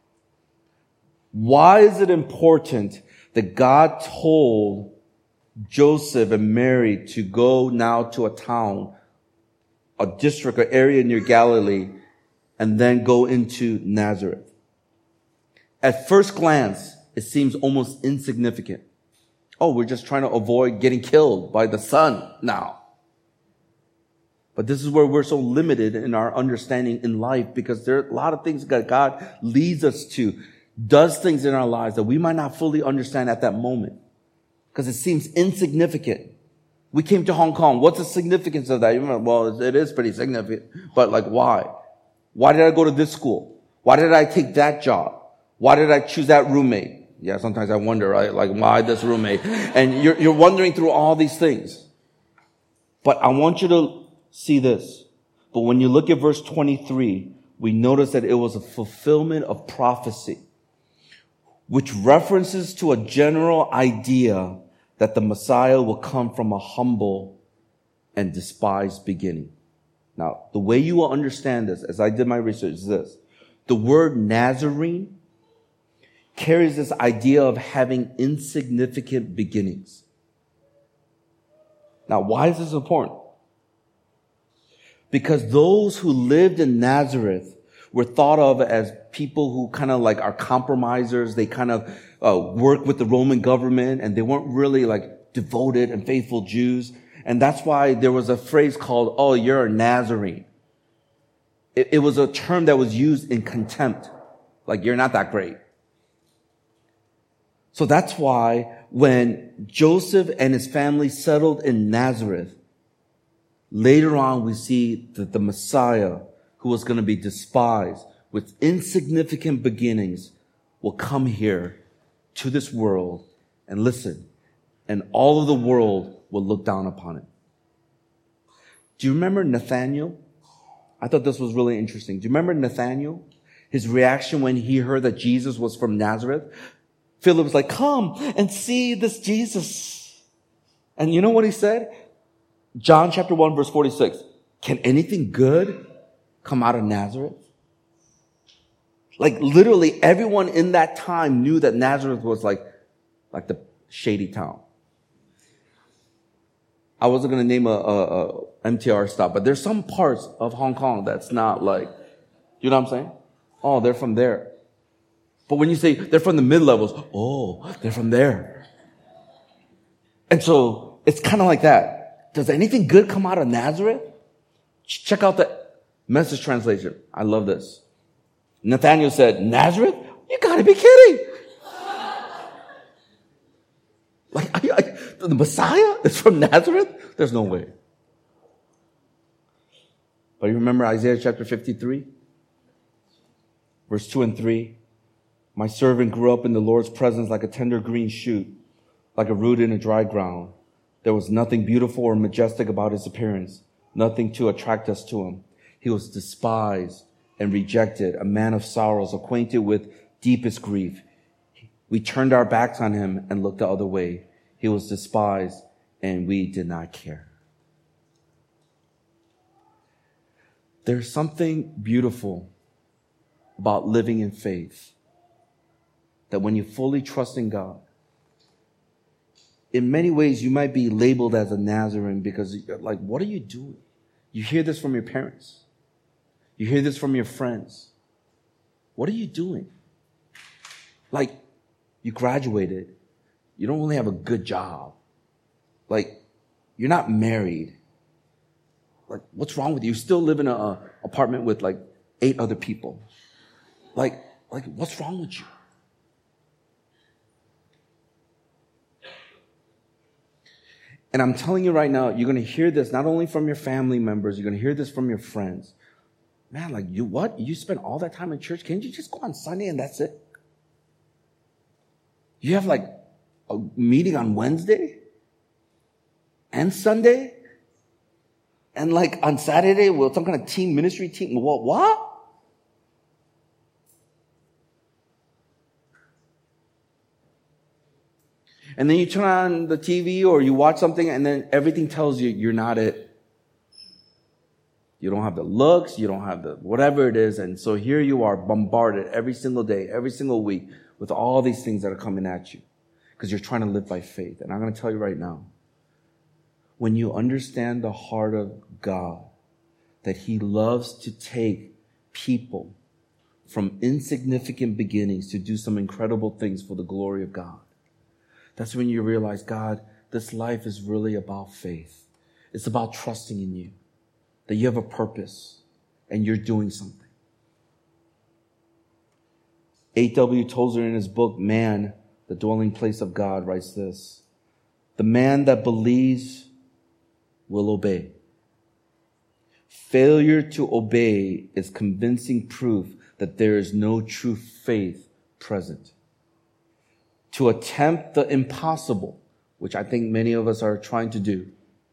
Why is it important that God told Joseph and Mary to go now to a town, a district or area near Galilee, and then go into Nazareth? At first glance, it seems almost insignificant. Oh, we're just trying to avoid getting killed by the sun now. But this is where we're so limited in our understanding in life, because there are a lot of things that God leads us to, does things in our lives that we might not fully understand at that moment because it seems insignificant. We came to Hong Kong. What's the significance of that? Well, it is pretty significant, but like why? Why did I go to this school? Why did I take that job? Why did I choose that roommate? Yeah, sometimes I wonder, right? Like, why this roommate? And you're wondering through all these things. But I want you to see this. But when you look at verse 23, we notice that it was a fulfillment of prophecy, which references to a general idea that the Messiah will come from a humble and despised beginning. Now, the way you will understand this, as I did my research, is this. The word Nazarene carries this idea of having insignificant beginnings. Now, why is this important? Because those who lived in Nazareth were thought of as people who kind of like are compromisers. They kind of work with the Roman government, and they weren't really like devoted and faithful Jews. And that's why there was a phrase called, "Oh, you're a Nazarene." It was a term that was used in contempt. Like, you're not that great. So that's why when Joseph and his family settled in Nazareth, later on we see that the Messiah, who was going to be despised with insignificant beginnings, will come here to this world, and listen, and all of the world will look down upon it. Do you remember Nathanael? I thought this was really interesting. Do you remember Nathanael? His reaction when he heard that Jesus was from Nazareth? Philip was like, come and see this Jesus. And you know what he said? John chapter 1 verse 46. Can anything good come out of Nazareth? Like literally everyone in that time knew that Nazareth was like the shady town. I wasn't going to name a MTR stop, but there's some parts of Hong Kong that's not like, you know what I'm saying? Oh, they're from there. But when you say they're from the mid-levels, oh, they're from there. And so it's kind of like that. Does anything good come out of Nazareth? Check out the Message translation. I love this. Nathanael said, Nazareth? You gotta be kidding. The Messiah is from Nazareth? There's no way. But you remember Isaiah chapter 53? Verse 2 and 3. My servant grew up in the Lord's presence like a tender green shoot, like a root in a dry ground. There was nothing beautiful or majestic about his appearance, nothing to attract us to him. He was despised and rejected, a man of sorrows, acquainted with deepest grief. We turned our backs on him and looked the other way. He was despised and we did not care. There's something beautiful about living in faith, that when you fully trust in God, in many ways you might be labeled as a Nazarene because like, what are you doing? You hear this from your parents. You hear this from your friends. What are you doing? Like, you graduated. You don't really have a good job. Like, you're not married. Like, what's wrong with you? You still live in an apartment with like 8 other people. Like, what's wrong with you? And I'm telling you right now, you're going to hear this not only from your family members, you're going to hear this from your friends. Man, like, you what? You spend all that time in church? Can't you just go on Sunday and that's it? You have like a meeting on Wednesday and Sunday? And like on Saturday, well, some kind of team ministry team. What? And then you turn on the TV or you watch something and then everything tells you you're not it. You don't have the looks, you don't have the whatever it is. And so here you are bombarded every single day, every single week with all these things that are coming at you because you're trying to live by faith. And I'm going to tell you right now, when you understand the heart of God, that he loves to take people from insignificant beginnings to do some incredible things for the glory of God. That's when you realize, God, this life is really about faith. It's about trusting in you, that you have a purpose and you're doing something. A.W. Tozer in his book, Man, the Dwelling Place of God, writes this: the man that believes will obey. Failure to obey is convincing proof that there is no true faith present. To attempt the impossible, which I think many of us are trying to do,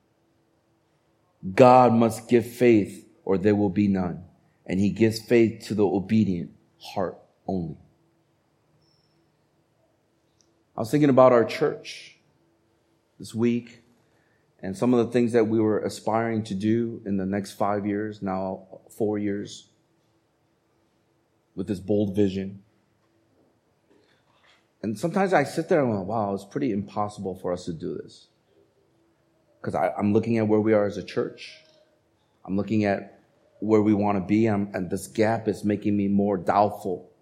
God must give faith or there will be none. And he gives faith to the obedient heart only. I was thinking about our church this week and some of the things that we were aspiring to do in the next 5 years, now 4 years, with this bold vision. And sometimes I sit there and go, wow, it's pretty impossible for us to do this. Because I'm looking at where we are as a church. I'm looking at where we want to be. And this gap is making me more doubtful.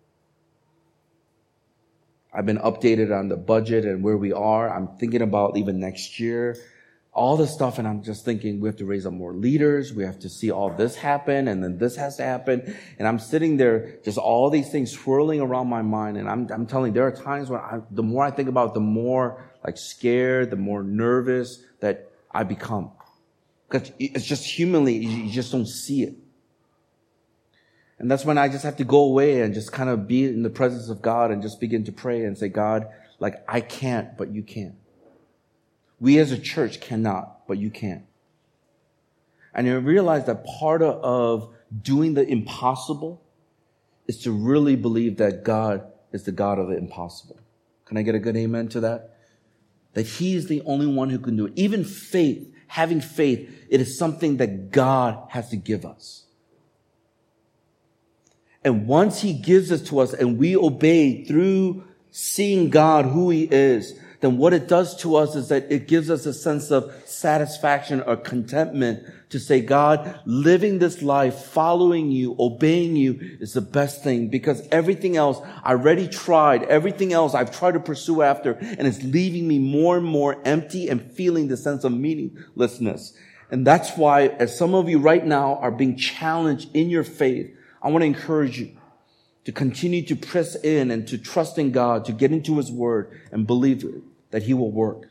I've been updated on the budget and where we are. I'm thinking about even next year. All this stuff, and I'm just thinking we have to raise up more leaders. We have to see all this happen, and then this has to happen. And I'm sitting there, just all these things swirling around my mind. And I'm telling you, there are times when the more I think about it, the more like scared, the more nervous that I become. Because it's just humanly, you just don't see it. And that's when I just have to go away and just kind of be in the presence of God and just begin to pray and say, God, Like, I can't, but you can. We as a church cannot, but you can. And you realize that part of doing the impossible is to really believe that God is the God of the impossible. Can I get a good amen to that? That He is the only one who can do it. Even faith, having faith, it is something that God has to give us. And once He gives it to us and we obey through seeing God, who He is, then what it does to us is that it gives us a sense of satisfaction or contentment to say, God, living this life, following you, obeying you is the best thing, because everything else I already tried, everything else I've tried to pursue after, and it's leaving me more and more empty and feeling the sense of meaninglessness. And that's why, as some of you right now are being challenged in your faith, I want to encourage you to continue to press in and to trust in God, to get into His Word and believe that He will work.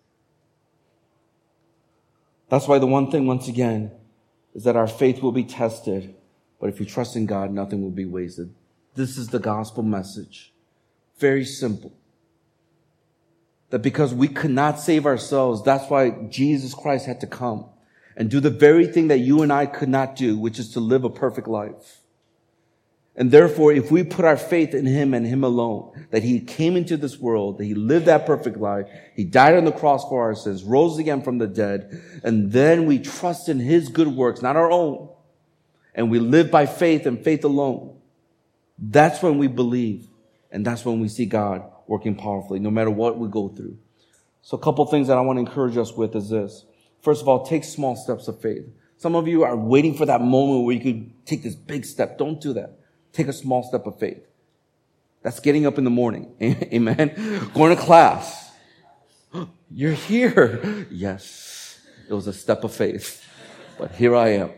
That's why the one thing, once again, is that our faith will be tested. But if we trust in God, nothing will be wasted. This is the gospel message. Very simple. That because we could not save ourselves, that's why Jesus Christ had to come and do the very thing that you and I could not do, which is to live a perfect life. And therefore, if we put our faith in Him and Him alone, that He came into this world, that He lived that perfect life, He died on the cross for our sins, rose again from the dead, and then we trust in His good works, not our own, and we live by faith and faith alone, that's when we believe, and that's when we see God working powerfully, no matter what we go through. So a couple things that I want to encourage us with is this. First of all, take small steps of faith. Some of you are waiting for that moment where you could take this big step. Don't do that. Take a small step of faith. That's getting up in the morning. Amen. Going to class. You're here. Yes. It was a step of faith. But here I am.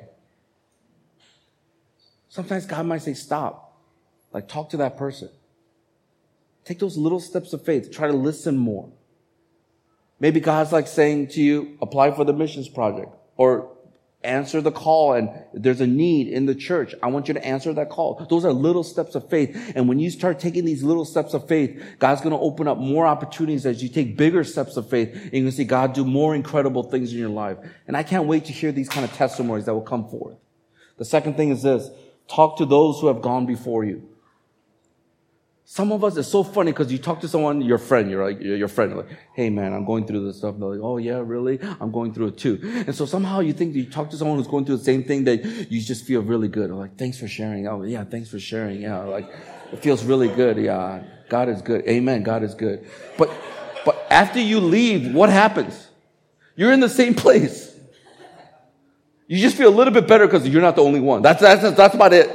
Sometimes God might say, stop. Like, talk to that person. Take those little steps of faith. Try to listen more. Maybe God's like saying to you, apply for the missions project. Or answer the call, and there's a need in the church. I want you to answer that call. Those are little steps of faith. And when you start taking these little steps of faith, God's going to open up more opportunities as you take bigger steps of faith. And you're going to see God do more incredible things in your life. And I can't wait to hear these kind of testimonies that will come forth. The second thing is this. Talk to those who have gone before you. Some of us, it's so funny because you talk to someone, your friend, you're like, hey man, I'm going through this stuff. And they're like, oh yeah, really? I'm going through it too. And so somehow you think that you talk to someone who's going through the same thing, that you just feel really good. Like, thanks for sharing. Oh yeah, thanks for sharing. Yeah, like, it feels really good. Yeah, God is good. Amen. God is good. But after you leave, what happens? You're in the same place. You just feel a little bit better because you're not the only one. That's about it.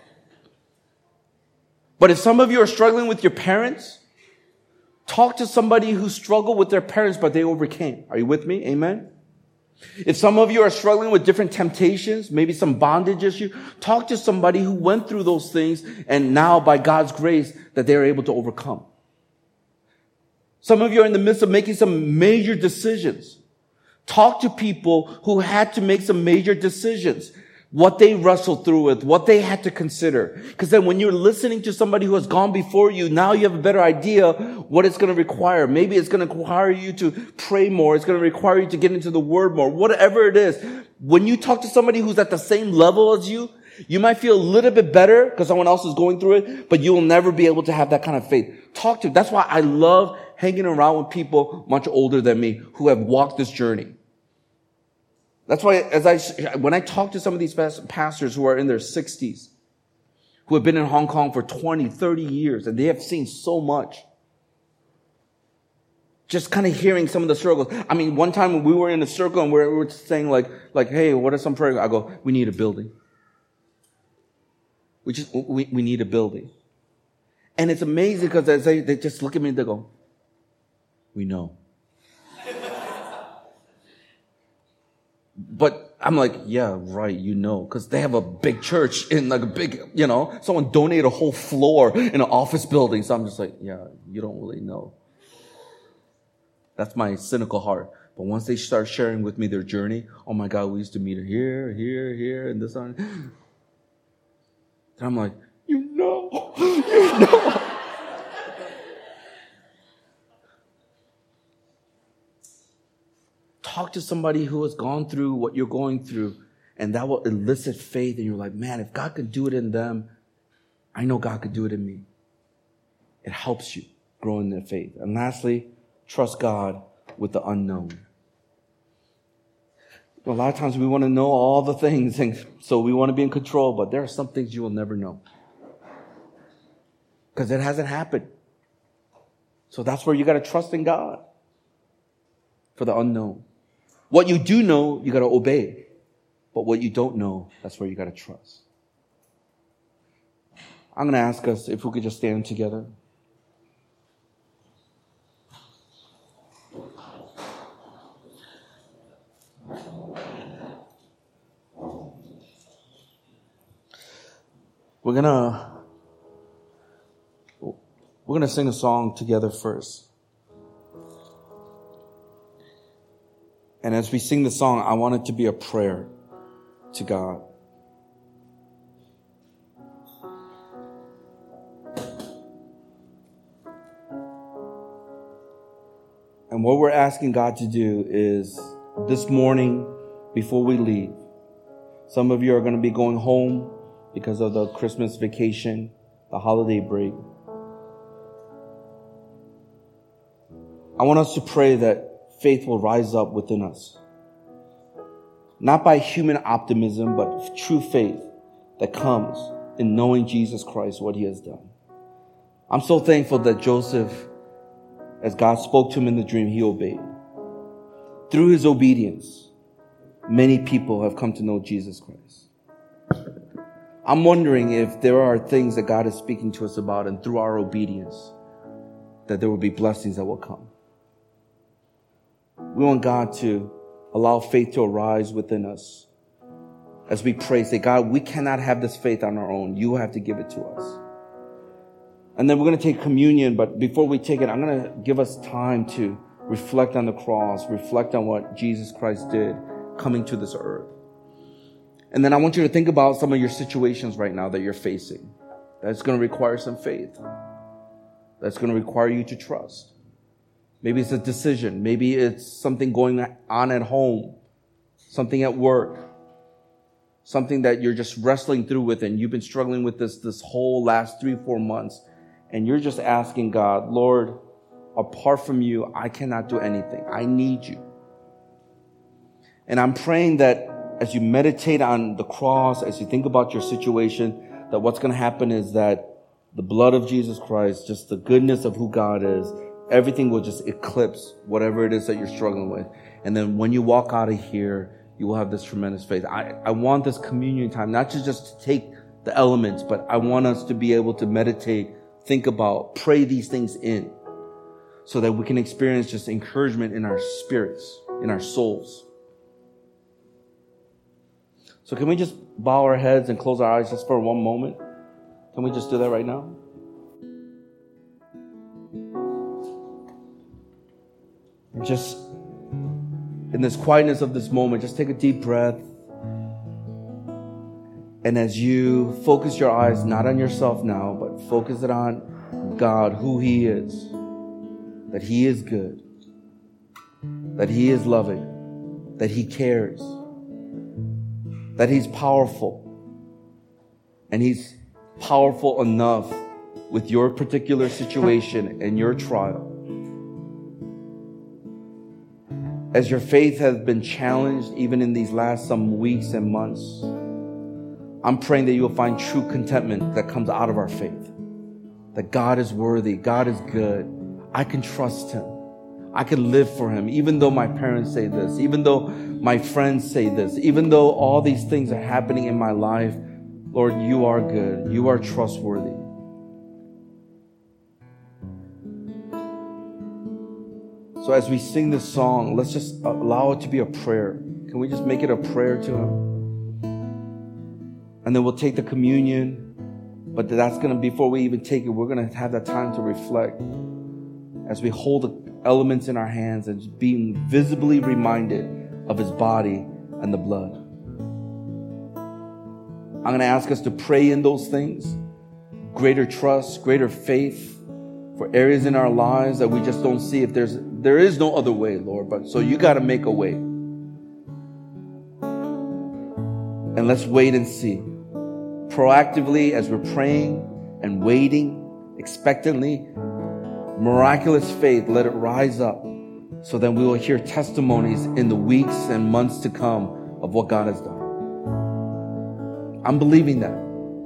But if some of you are struggling with your parents, talk to somebody who struggled with their parents, but they overcame. Are you with me? Amen? If some of you are struggling with different temptations, maybe some bondage issue, talk to somebody who went through those things and now, by God's grace, that they are able to overcome. Some of you are in the midst of making some major decisions. Talk to people who had to make some major decisions. What they wrestled through with, what they had to consider. Because then when you're listening to somebody who has gone before you, now you have a better idea what it's going to require. Maybe it's going to require you to pray more. It's going to require you to get into the Word more. Whatever it is. When you talk to somebody who's at the same level as you, you might feel a little bit better because someone else is going through it, but you will never be able to have that kind of faith. Talk to them. That's why I love hanging around with people much older than me who have walked this journey. That's why when I talk to some of these pastors who are in their 60s, who have been in Hong Kong for 20, 30 years, and they have seen so much, just kind of hearing some of the struggles. I mean, one time when we were in a circle and we were saying like, hey, what are some prayers? I go, we need a building. We need a building. And it's amazing because they just look at me and they go, we know. But I'm like, yeah, right, you know, because they have a big church in like a big, someone donated a whole floor in an office building. So I'm just like, yeah, you don't really know. That's my cynical heart. But once they start sharing with me their journey, oh my God, we used to meet here, and this one. Then I'm like, you know. talk to somebody who has gone through what you're going through, and that will elicit faith. And you're like, man, if God could do it in them, I know God could do it in me. It helps you grow in their faith. And lastly, trust God with the unknown. A lot of times we want to know all the things, and so we want to be in control, but there are some things you will never know. Because it hasn't happened. So that's where you got to trust in God for the unknown. What you do know, you got to obey. But what you don't know, that's where you got to trust. I'm going to ask us if we could just stand together. We're gonna sing a song together first. And as we sing the song, I want it to be a prayer to God. And what we're asking God to do is this morning, before we leave, some of you are going to be going home because of the Christmas vacation, the holiday break. I want us to pray that faith will rise up within us. Not by human optimism, but true faith that comes in knowing Jesus Christ, what he has done. I'm so thankful that Joseph, as God spoke to him in the dream, he obeyed. Through his obedience, many people have come to know Jesus Christ. I'm wondering if there are things that God is speaking to us about, and through our obedience, that there will be blessings that will come. We want God to allow faith to arise within us. As we pray, say, God, we cannot have this faith on our own. You have to give it to us. And then we're going to take communion, but before we take it, I'm going to give us time to reflect on the cross, reflect on what Jesus Christ did coming to this earth. And then I want you to think about some of your situations right now that you're facing. That's going to require some faith. That's going to require you to trust. Maybe it's a decision. Maybe it's something going on at home, something at work, something that you're just wrestling through with, and you've been struggling with this whole last 3-4 months. And you're just asking God, Lord, apart from you, I cannot do anything. I need you. And I'm praying that as you meditate on the cross, as you think about your situation, that what's going to happen is that the blood of Jesus Christ, just the goodness of who God is, everything will just eclipse whatever it is that you're struggling with. And then when you walk out of here, you will have this tremendous faith. I want this communion time, not just to take the elements, but I want us to be able to meditate, think about, pray these things in, so that we can experience just encouragement in our spirits, in our souls. So can we just bow our heads and close our eyes just for one moment? Can we just do that right now? Just in this quietness of this moment, just take a deep breath. And as you focus your eyes not on yourself now, but focus it on God, who he is, that he is good, that he is loving, that he cares, that he's powerful, and he's powerful enough with your particular situation and your trial. As your faith has been challenged even in these last some weeks and months, I'm praying that you will find true contentment that comes out of our faith. That God is worthy, God is good. I can trust him. I can live for him, even though my parents say this, even though my friends say this, even though all these things are happening in my life. Lord, you are good. You are trustworthy. So as we sing this song, let's just allow it to be a prayer. Can we just make it a prayer to him? And then we'll take the communion. But that's going to, before we even take it, we're going to have that time to reflect as we hold the elements in our hands and being visibly reminded of his body and the blood. I'm going to ask us to pray in those things. Greater trust, greater faith for areas in our lives that we just don't see. If there is no other way, Lord, but so you got to make a way. and let's wait and see. Proactively, as we're praying and waiting, expectantly, miraculous faith, let it rise up so that we will hear testimonies in the weeks and months to come of what God has done. I'm believing that.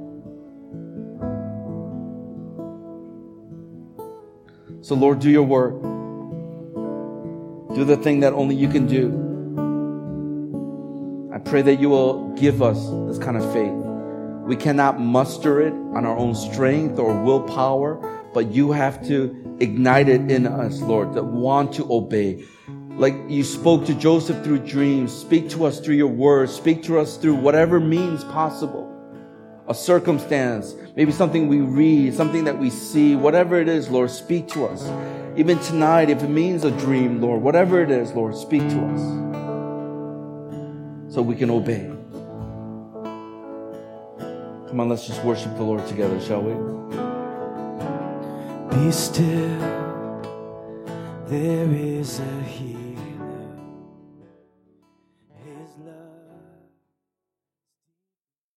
So Lord, do your work. Do the thing that only you can do. I pray that you will give us this kind of faith. We cannot muster it on our own strength or willpower, but you have to ignite it in us, Lord, that want to obey. Like you spoke to Joseph through dreams, speak to us through your words, speak to us through whatever means possible. A circumstance, maybe something we read, something that we see, whatever it is, Lord, speak to us. Even tonight, if it means a dream, Lord, whatever it is, Lord, speak to us so we can obey. Come on, let's just worship the Lord together, shall we? Be still, there is a healing.